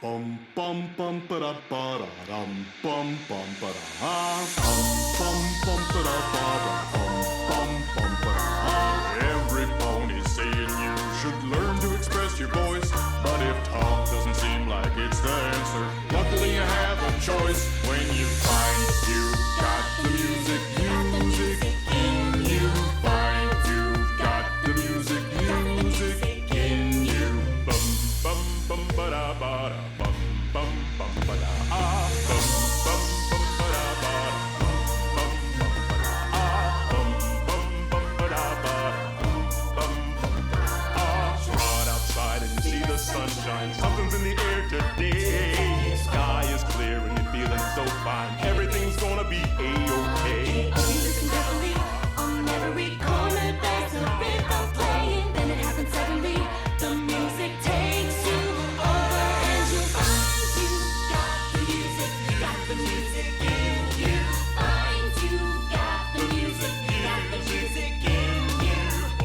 Bum bum bum ba da ba da dum bum bum ba da bum bum ba da ba da bum bum ba da. Every pony's saying you should learn to express your voice, but if talk doesn't seem like it's the answer, luckily you have a choice when you find you got the music in you. Find you've got the music in you. Bum bum bum ba da ba da. Bum bum ba da bum bum bum ba da ba bum bum bum ba da bum bum ba da. Run outside and you see the sunshine. Something's in the air today. Sky is clear and you're feeling so fine. Everything's gonna be a-okay. If you listen carefully, on every corner there's a rhythm playing. Then it happens suddenly. The music takes you over and you find you got the music in you. Find you got the music in you.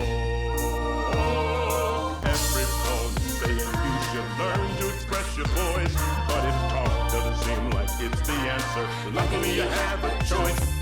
Oh, every poem's saying you should learn to express your voice, but if talk doesn't seem like it's the answer, luckily you have a choice